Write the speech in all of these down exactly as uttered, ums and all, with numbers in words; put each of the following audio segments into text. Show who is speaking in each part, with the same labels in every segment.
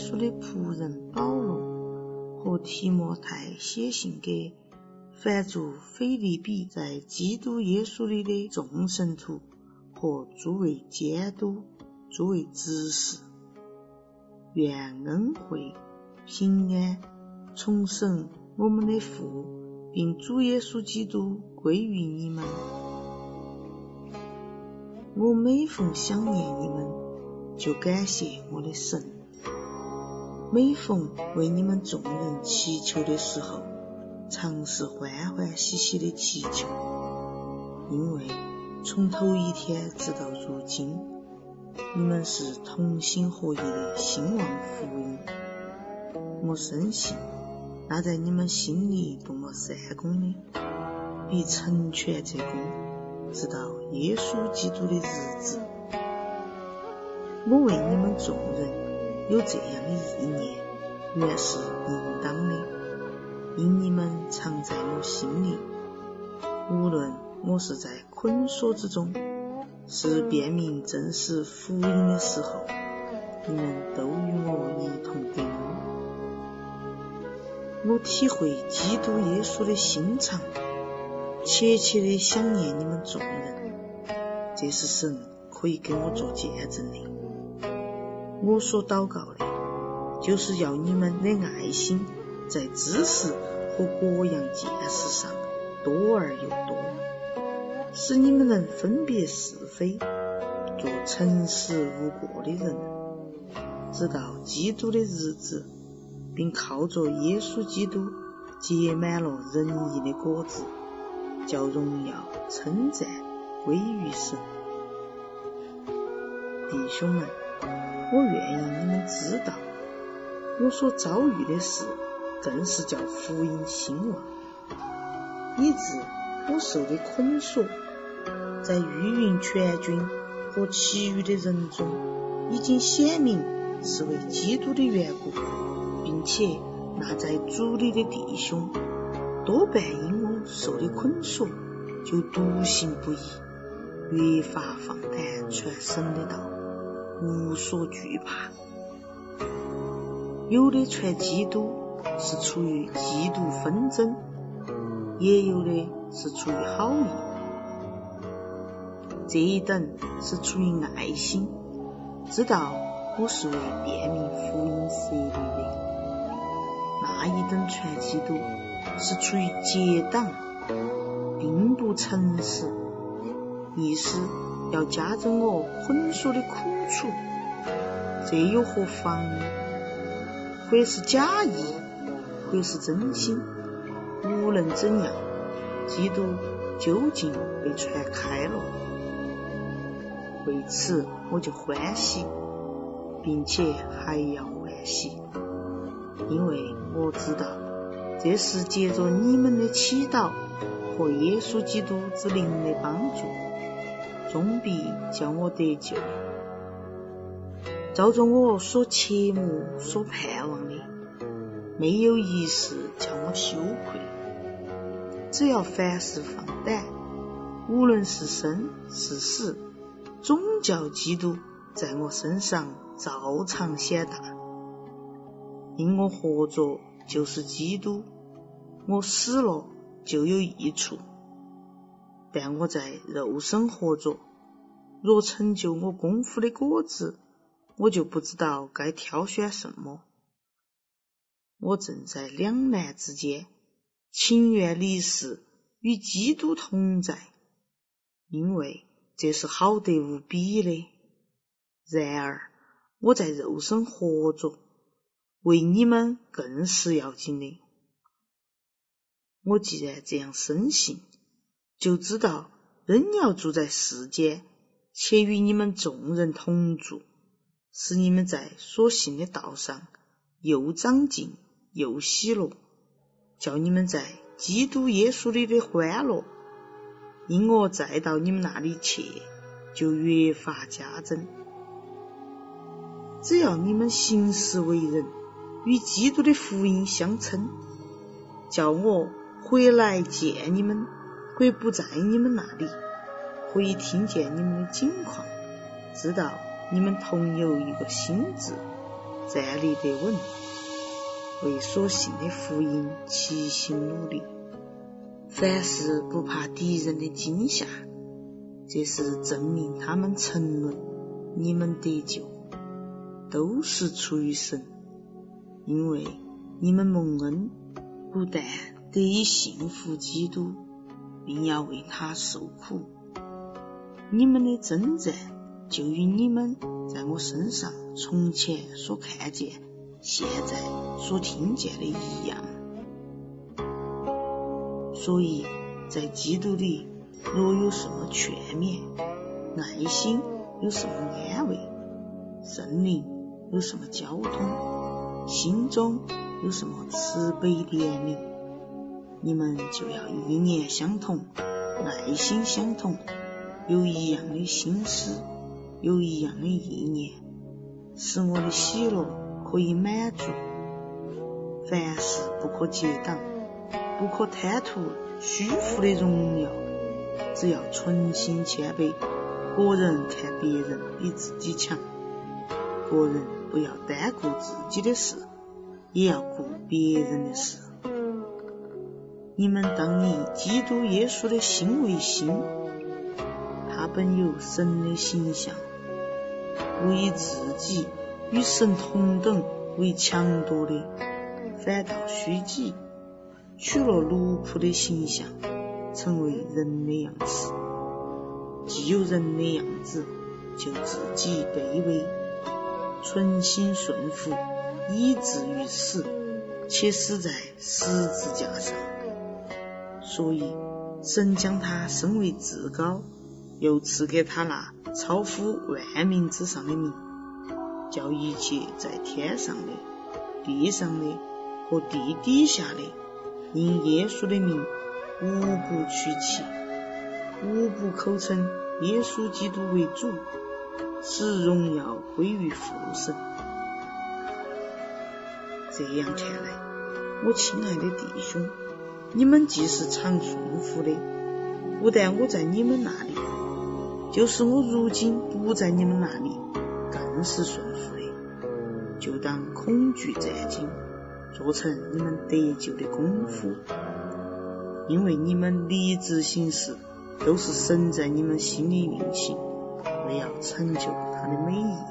Speaker 1: 稣的仆人保罗和提摩太写信给凡住腓立比在基督耶稣里的众圣徒和诸位监督、诸位执事，愿恩惠、平安从神我们的父并主耶稣基督归于你们。我每逢想念你们，就感谢我的神。每逢为你们众人祈求的时候，常是欢欢喜喜的祈求，因为从头一天直到如今，你们是同心合意的兴旺福音。我深信，那在你们心里动了善功的，必成全这功，直到耶稣基督的日子。我为你们众人有这样的意念，原是应当的，因你们常在我心里。无论我是在捆锁之中，是辨明正是福音的时候，你们都与我一同得安。我体会基督耶稣的心肠，切切地想念你们众人，这是神可以给我做见证的。我所祷告的，就是要你们的爱心在知识和各样见识上多而又多，使你们能分别是非，做诚实无过的人，直到基督的日子，并靠着耶稣基督结满了仁义的果子，叫荣耀称赞归于神。弟兄们，我愿意你们知道，我所遭遇的事更是叫福音兴旺，以致我受的捆锁，在御营全军和其余的人中已经显明是为基督的缘故，并且那在主里的弟兄多半因我受的捆锁，就笃信不疑，越发放胆传神的道，无所惧怕。有的传基督是出于嫉妒纷争，也有的是出于好意，这一等是出于爱心，知道我是为辨明福音设立的。那一等传基督是出于结党，并不诚实，意思要加增我捆锁的苦楚，这又何妨呢？或是假意，或是真心，无论怎样，基督究竟被传开了。为此我就欢喜，并且还要欢喜，因为我知道这是借着你们的祈祷和耶稣基督之灵的帮助，终必将我得救。照着我所切慕所盼望的，没有一事叫我羞愧。只要凡事放胆，无论是生是死，总叫基督在我身上照常显大。因我活着就是基督，我死了就有益处。但我在肉身活着，若成就我功夫的果子，我就不知道该挑选什么。我正在两难之间，情愿离世与基督同在，因为这是好得无比的。然而我在肉身活着，为你们更是要紧的。我既然这样深信，就知道仍要住在世间，且与你们众人同住，使你们在所信的道上又长进又喜乐，叫你们在基督耶稣里的欢乐，因我再到你们那里去，就越发加增。只要你们行事为人与基督的福音相称，叫我回来见你们，或不在你们那里，可以听见你们的景况，知道你们同有一个心志， 站立得稳，为所信的福音齐心努力，凡事不怕敌人的惊吓，这是证明他们承认你们得救都是出于神，因为你们蒙恩不但得以信服基督，并要为他受苦。你们的征战就与你们在我身上从前所看见现在所听见的一样。所以在基督里若有什么劝勉，爱心有什么安慰，圣灵有什么交通，心中有什么慈悲怜悯，你们就要意念相同，爱心相同，有一样的心思，有一样的意念，使我的喜乐可以满足。凡事不可结党，不可贪图虚浮的荣耀，只要存心谦卑，个人看别人比自己强，个人不要单顾自己的事，也要顾别人的事。你们当以基督耶稣的心为心，他本有神的形象，不以自己与神同等为强夺的，反倒虚己，取了奴仆的形象，成为人的样式。既有人的样子，就自己卑微，存心顺服，以至于死，且死在十字架上。所以神将他升为至高，又赐给他那超乎万名之上的名，叫一切在天上的、地上的和地底下的，因耶稣的名无不屈膝，无不口称耶稣基督为主，使荣耀归于父神。这样看来，我亲爱的弟兄，你们既是常顺服的，不但我在你们那里，就是我如今不在你们那里，更是顺服的。就当恐惧战兢，做成你们得救的功夫，因为你们立志行事，都是神在你们心里运行，为要成就他的美意。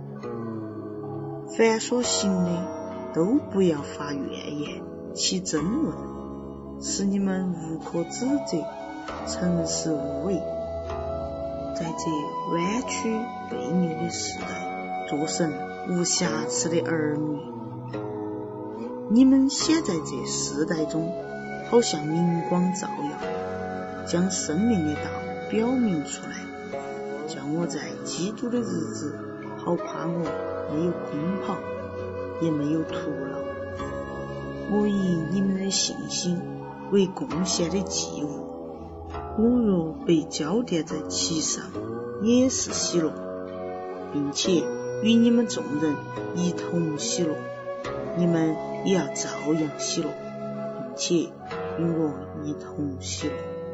Speaker 1: 凡所行的，都不要发怨言，起争论，使你们无可指责，诚实无伪。在这弯曲悖谬的时代，做神无瑕疵的儿女。你们显在这世代中，好像明光照耀，将生命的道表明出来，叫我在基督的日子，好怕我没有空跑，也没有徒劳。我以你们的信心为贡献的祭物，我若被交奠在其上，也是喜乐，并且与你们众人一同喜乐。你们也要照样喜乐，并且与我一同喜乐。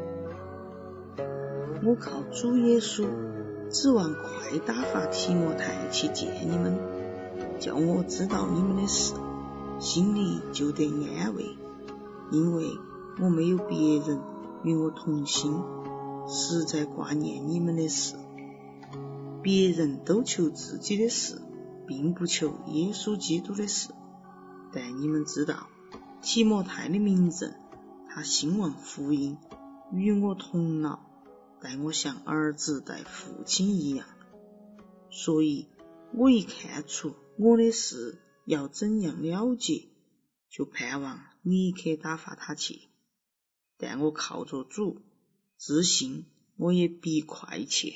Speaker 1: 我靠主耶稣，指望快打发提摩太去见你们，叫我知道你们的事，心里就得安慰，因为我没有别人与我同心，实在挂念你们的事。别人都求自己的事，并不求耶稣基督的事。但你们知道，提摩太的名证，他兴旺福音，与我同劳，待我像儿子待父亲一样。所以我一看出我的事要怎样了结，就盼望立刻打发他去。但我靠着主，自信我也必快切。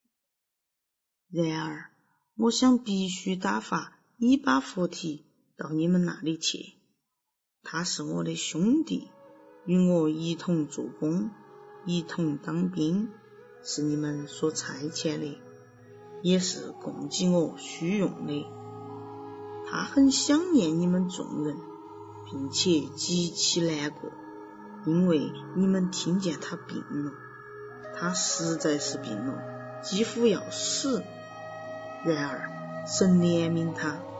Speaker 1: 然而我想必须打发以巴弗提到你们那里去，他是我的兄弟，与我一同做工，一同当兵，是你们所差遣的，也是供给我需用的。他很想念你们众人，并且极其难过，因为你们听见他病了，他实在是病了，几乎要死。然而神怜悯他，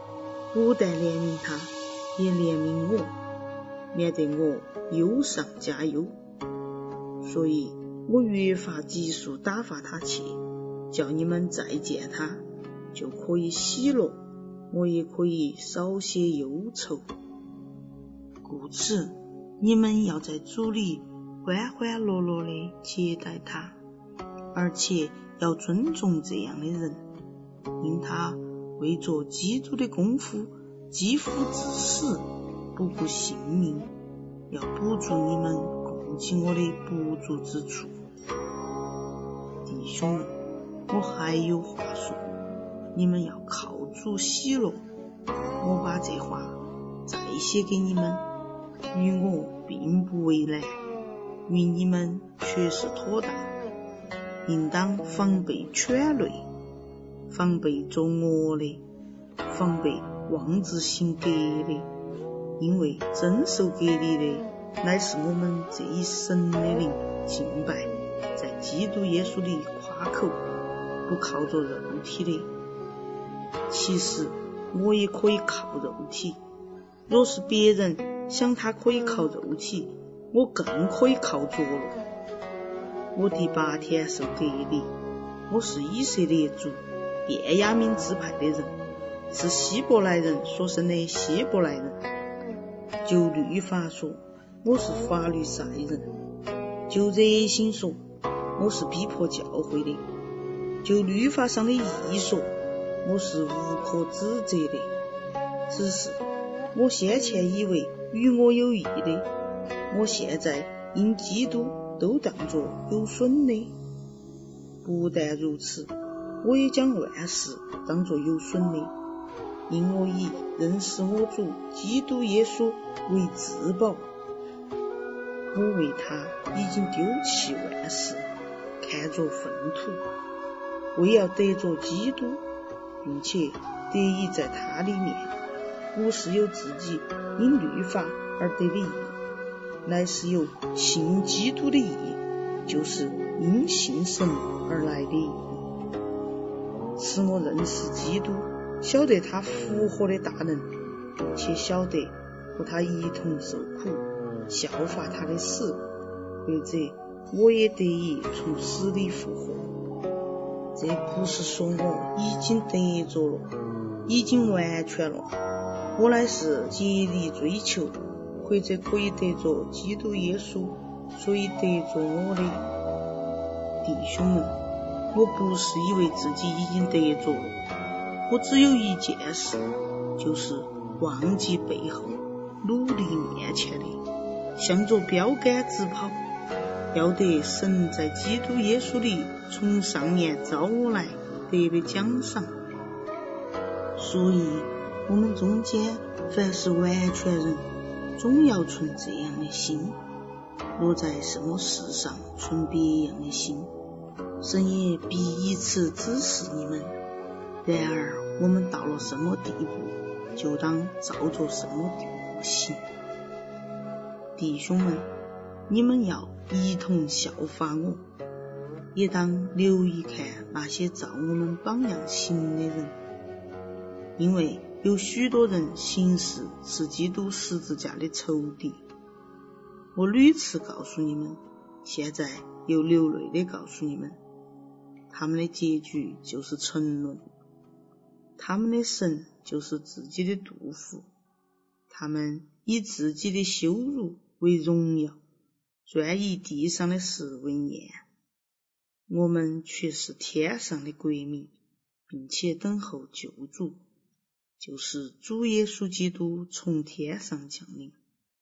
Speaker 1: 不但怜悯他，也怜悯我，免得我忧上加忧。所以我越发急速打发他去，叫你们再见他，就可以喜乐，我也可以少些忧愁。故此，你们要在主里欢欢乐乐地接待他，而且要尊重这样的人，因他为做基督的功夫，肌肤至死，不顾性命，要补助你们供给我的不足之处。弟兄们，我还有话说，你们要靠主喜乐。我把这话再写给你们，与我并不为难，与你们确实妥当，应当防备犬类，防备作恶的，防备妄自行割的，因为真受割礼的乃是我们这一神的灵敬拜，在基督耶稣里夸口，不靠着肉体的。其实我也可以靠肉体，若是别人想他可以靠肉体，我更可以靠着了。我第八天受割礼，我是以色列族便雅悯支派的人，是希伯来人所生的希伯来人。就律法说，我是法律赛人；就热心说，我是逼迫教会的；就律法上的义说，我是无可指责的。只是我先前以为与我有益的，我现在因基督都当作有损的。不但如此，我也将万事当作有损的，因我以认识我主基督耶稣为至宝。我为他已经丢弃万事，看作粪土，为要得着基督，并且得以在他里面，不是有自己因律法而得的义，乃是有信基督的义，就是因信神而来的义。使我认识基督，晓得他复活的大能，且晓得和他一同受苦，效法他的死，为这我也得以从死里复活。这不是说我已经得着了，已经完全了，我乃是竭力追求，或者可以得着基督耶稣，所以得着我的。弟兄们，我不是以为自己已经得着了，我只有一件事，就是忘记背后，努力面前的，向着标杆直跑，要得神在基督耶稣里从上面招我来得的奖赏。所以我们中间凡是完全人，总要存这样的心。若在什么事上存别样的心，神也必以此指示你们。然而我们到了什么地步，就当照着什么地步行。弟兄们，你们要一同效法我，也当留意看那些照我们榜样行的人，因为有许多人行事是基督十字架的仇敌。我屡次告诉你们，现在又流泪地告诉你们，他们的结局就是沉沦，他们的神就是自己的杜甫，他们以自己的羞辱为荣耀，专以地上的事为念。我们却是天上的国民，并且等候救主，就是主耶稣基督从天上降临。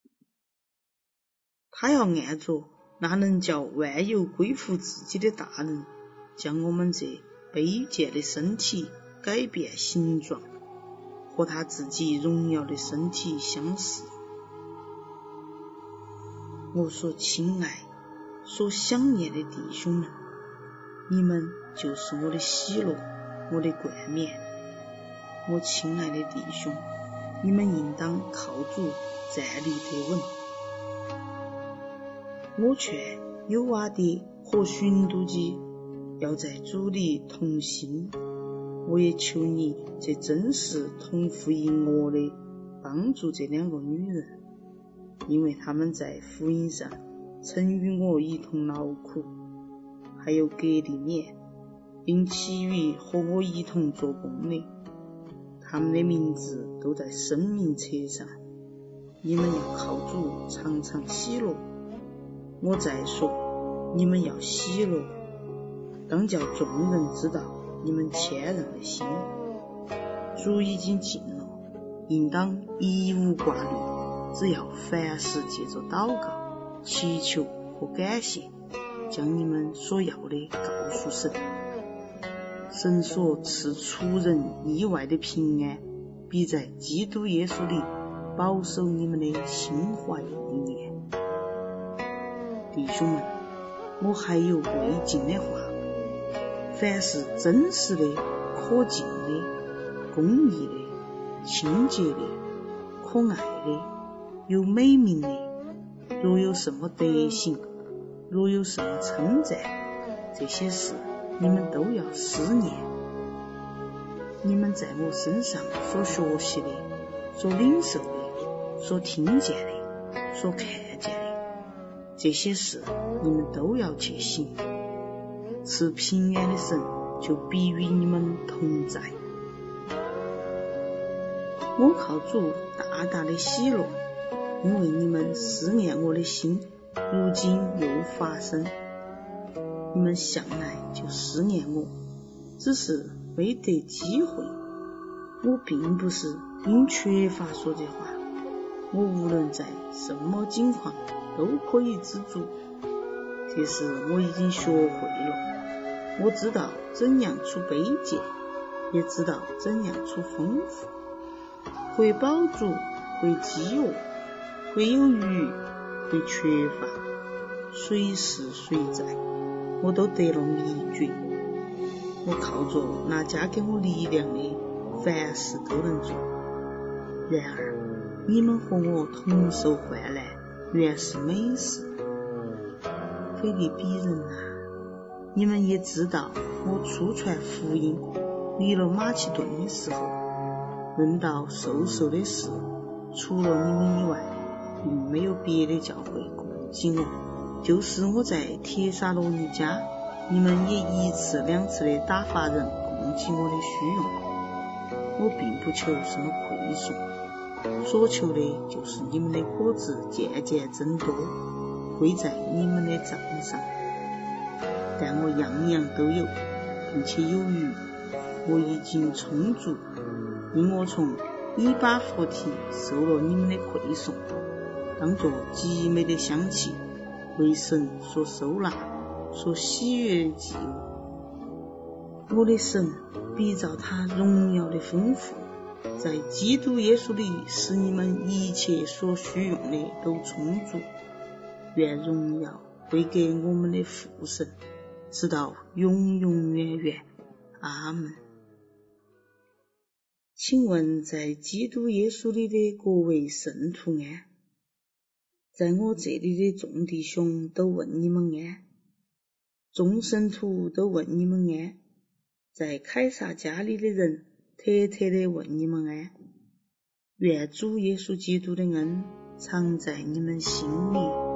Speaker 1: 他要按着那能叫万有归服自己的大能，将我们这卑贱的身体改变形状，和他自己荣耀的身体相似。我所亲爱、所想念的弟兄们，你们就是我的喜乐，我的冠冕。我亲爱的弟兄，你们应当靠主站立得稳。我劝友阿爹和寻都基要在主里同心， 我也求你在真实同福音我的帮助这两个女人，因为她们在福音上曾与我一同劳苦，还有格里涅，并其余和我一同做工的，他们的名字都在生命册上。你们要靠主常常喜乐。我再说，你们要喜乐，当叫众人知道你们谦让的心。主已经尽了，应当一无挂虑，只要凡事借着祷告、祈求和感谢，将你们所要的告诉神。神所赐出人意外的平安，必在基督耶稣里保守你们的心怀意念。弟兄们，我还有未尽的话，凡是真实的、可敬的、公义的、清洁的、可爱的、有美名的，若有什么德行，若有什么称赞，这些事你们都要思念。你们在我身上所学习的、所领受的、所听见的、所看见的，这些事你们都要去行。赐平安的神就必与你们同在。我靠主大大的喜乐，因为你们思念我的心如今又发生。你们向来就思念我，只是未得机会。我并不是因缺乏说这话，我无论在什么境况都可以知足。这是我已经学会了。我知道怎样出卑贱，也知道怎样出丰富。会饱足，会饥饿，会有余，会缺乏，随时随在，我都得了秘诀。我靠着那加给我力量的，凡事都能做。然而你们和我同受患难，原是美事。腓立比人啊，你们也知道，我初传福音离了马其顿的时候，论到授受的事，除了你们以外，并没有别的教会供给我。就是我在帖撒罗尼迦，你们也一次两次的打发人供给我的需用。我并不求什么馈送，所求的就是你们的果子渐渐增多，归在你们的账上。但我样样都有，并且有余，我已经充足，因我从以巴弗提受了你们的馈送，当作极美的香气，为神所收纳，所喜悦的祭物。我的神必照他荣耀的丰富，在基督耶稣里使你们一切所需用的都充足。愿荣耀归给我们的父神，直到永永远远。阿们。请问在基督耶稣里的各位圣徒安，在我这里的众弟兄都问你们安，众圣徒都问你们安，在凯撒家里的人特特地问你们安。愿主耶稣基督的恩常在你们心里。